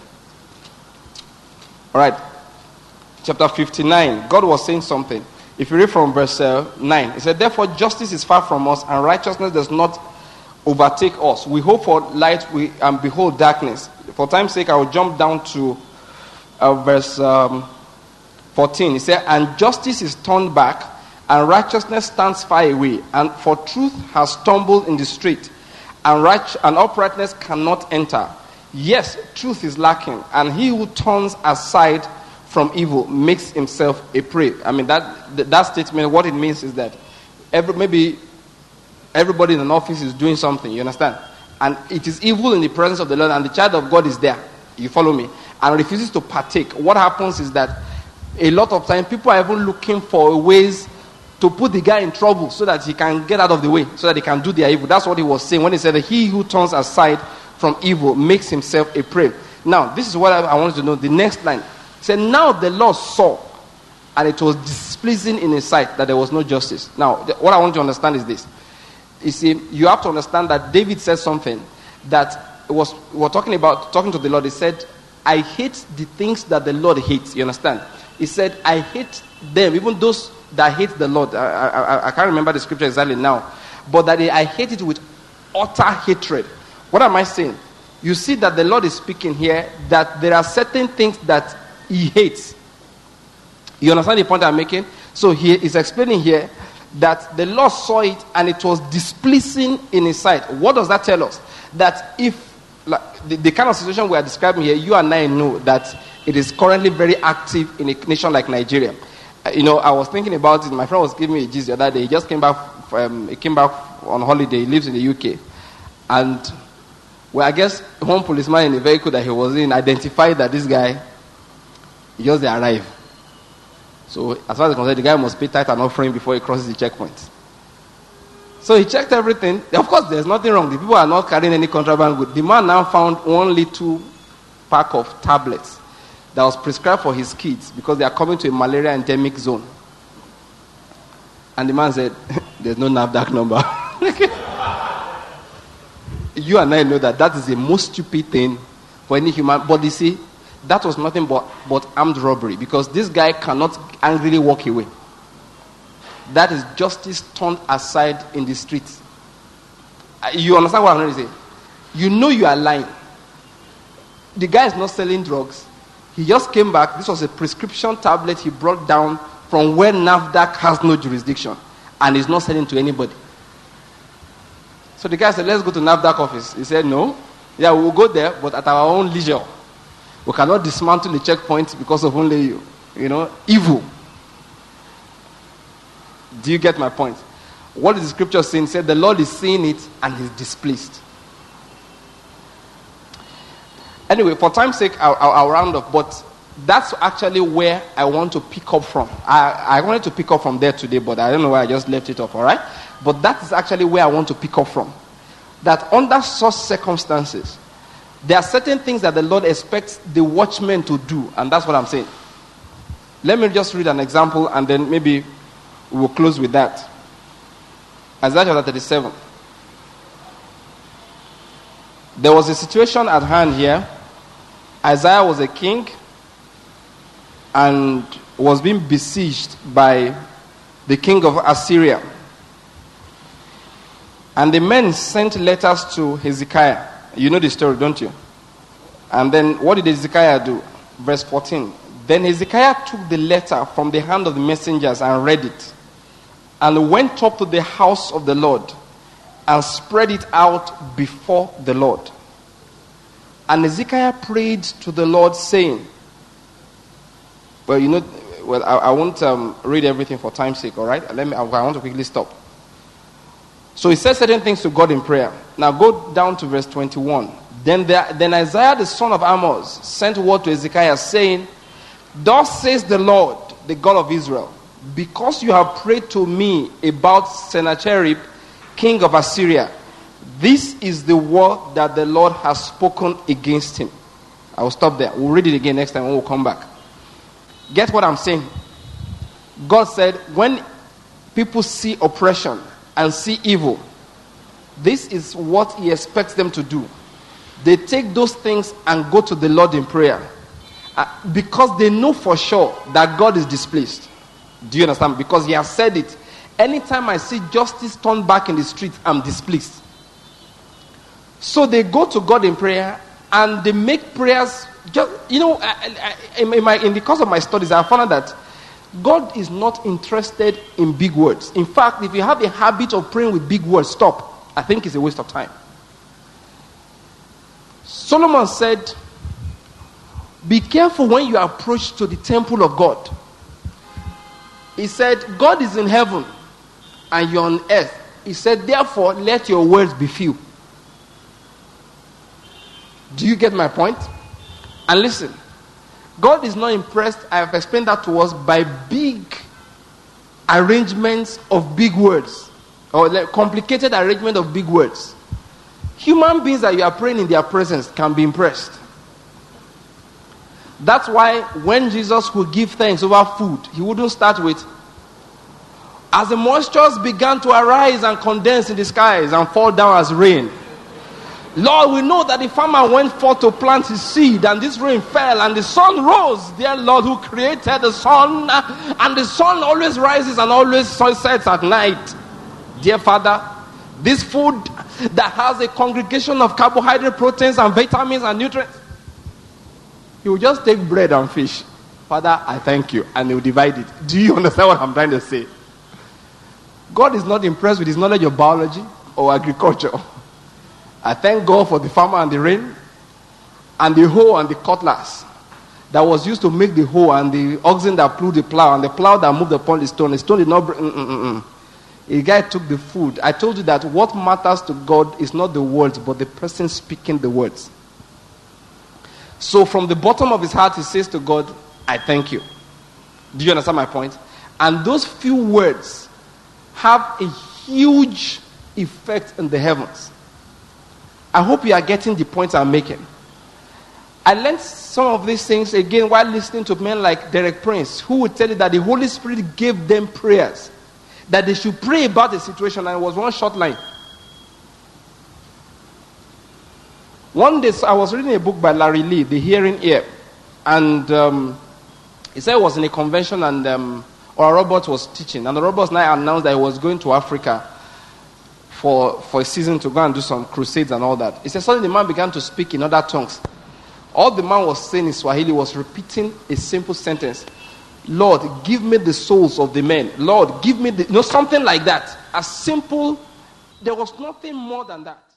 All right. Chapter fifty-nine, God was saying something. If you read from verse uh, nine, he said, therefore justice is far from us, and righteousness does not overtake us. We hope for light, we and behold darkness. For time's sake, I will jump down to uh, verse um, fourteen. He said, and justice is turned back, and righteousness stands far away, and for truth has stumbled in the street, and right and uprightness cannot enter. Yes, truth is lacking, and he who turns aside from evil makes himself a prey. I mean, that that statement, what it means is that every, maybe everybody in an office is doing something, you understand? And it is evil in the presence of the Lord, and the child of God is there. You follow me? And refuses to partake. What happens is that a lot of time people are even looking for ways to put the guy in trouble so that he can get out of the way, so that he can do their evil. That's what he was saying when he said that he who turns aside from evil makes himself a prey. Now, this is what I, I wanted to know. The next line. He said, now the Lord saw, and it was displeasing in his sight that there was no justice. Now, the, what I want to understand is this. You see, you have to understand that David said something that was, we were talking about, talking to the Lord. He said, I hate the things that the Lord hates. You understand? He said, I hate them, even those that hate the Lord. I, I, I can't remember the scripture exactly now. But that I hate it with utter hatred. What am I saying? You see that the Lord is speaking here that there are certain things that he hates. You understand the point I'm making? So he is explaining here that the Lord saw it and it was displeasing in his sight. What does that tell us? That if, like, the, the kind of situation we are describing here, you and I know that it is currently very active in a nation like Nigeria. Uh, you know, I was thinking about it. My friend was giving me a gist the other day. He just came back. Um, he came back on holiday. He lives in the U K, and well, I guess one policeman in the vehicle that he was in identified that this guy, he just arrived. So as far as I'm concerned, the guy must pay tithe and offering before he crosses the checkpoint. So he checked everything. Of course, there's nothing wrong. The people are not carrying any contraband goods. The man now found one little pack of tablets that was prescribed for his kids because they are coming to a malaria endemic zone. And the man said, there's no NAFDAC number. You and I know that that is the most stupid thing for any human. But you see, that was nothing but, but armed robbery, because this guy cannot angrily walk away. That is justice turned aside in the streets. You understand what I'm trying to say? You know you are lying. The guy is not selling drugs. He just came back. This was a prescription tablet he brought down from where NAFDAC has no jurisdiction, and is not selling to anybody. So the guy said, let's go to NAFDAC office. He said, no. Yeah, we'll go there, but at our own leisure. We cannot dismantle the checkpoint because of only you. You know, evil. Do you get my point? What is the scripture saying? It said the Lord is seeing it and he's displeased. Anyway, for time's sake, I'll, I'll, I'll round up. But that's actually where I want to pick up from. I, I wanted to pick up from there today, but I don't know why I just left it off, all right? But that is actually where I want to pick up from. That under such circumstances, there are certain things that the Lord expects the watchmen to do, and that's what I'm saying. Let me just read an example, and then maybe we'll close with that. Isaiah chapter thirty-seven. There was a situation at hand here. Isaiah was a king and was being besieged by the king of Assyria. And the men sent letters to Hezekiah. You know the story, don't you? And then what did Hezekiah do? Verse fourteen. Then Hezekiah took the letter from the hand of the messengers and read it, and went up to the house of the Lord and spread it out before the Lord. And Hezekiah prayed to the Lord, saying, well, you know, well, I, I won't um, read everything for time's sake, all right? Let me, I, I want to quickly stop. So he said certain things to God in prayer. Now go down to verse twenty-one. Then, the, then Isaiah the son of Amos sent word to Hezekiah, saying, thus says the Lord, the God of Israel, because you have prayed to me about Sennacherib, king of Assyria, this is the word that the Lord has spoken against him. I will stop there. We'll read it again next time when we'll come back. Get what I'm saying? God said, when people see oppression and see evil, this is what he expects them to do. They take those things and go to the Lord in prayer, uh, because they know for sure that God is displeased. Do you understand? Because he has said it. Anytime I see justice turned back in the street, I'm displeased. So they go to God in prayer and they make prayers. Just, you know, I, I, in, my, in the course of my studies, I found out that God is not interested in big words. In fact, if you have a habit of praying with big words, stop. I think it's a waste of time. Solomon said, be careful when you approach to the temple of God. He said, God is in heaven and you're on earth. He said, therefore, let your words be few. Do you get my point? And listen, God is not impressed, I have explained that to us, by big arrangements of big words, or like complicated arrangement of big words. Human beings that you are praying in their presence can be impressed. That's why when Jesus would give thanks over food, he wouldn't start with, as the moistures began to arise and condense in the skies and fall down as rain. Lord, we know that the farmer went forth to plant his seed, and this rain fell, and the sun rose. Dear Lord, who created the sun, and the sun always rises and always sets at night. Dear Father, this food that has a congregation of carbohydrate, proteins, and vitamins and nutrients, he will just take bread and fish. Father, I thank you, and he will divide it. Do you understand what I'm trying to say? God is not impressed with his knowledge of biology or agriculture. I thank God for the farmer and the rain, and the hoe and the cutlass that was used to make the hoe, and the oxen that blew the plow, and the plow that moved upon the stone. The stone did not bring. Mm-mm-mm. A guy took the food. I told you that what matters to God is not the words, but the person speaking the words. So from the bottom of his heart, he says to God, I thank you. Do you understand my point? And those few words have a huge effect in the heavens. I hope you are getting the point I'm making. I learned some of these things again while listening to men like Derek Prince, who would tell you that the Holy Spirit gave them prayers, that they should pray about the situation, and it was one short line. One day, I was reading a book by Larry Lee, The Hearing Ear, and um, he said he was in a convention, and um, Oral Roberts was teaching, and the Roberts now announced that he was going to Africa for, for a season to go and do some crusades and all that. He said suddenly the man began to speak in other tongues. All the man was saying in Swahili was repeating a simple sentence. Lord, give me the souls of the men. Lord, give me the... You know, something like that. As simple. There was nothing more than that.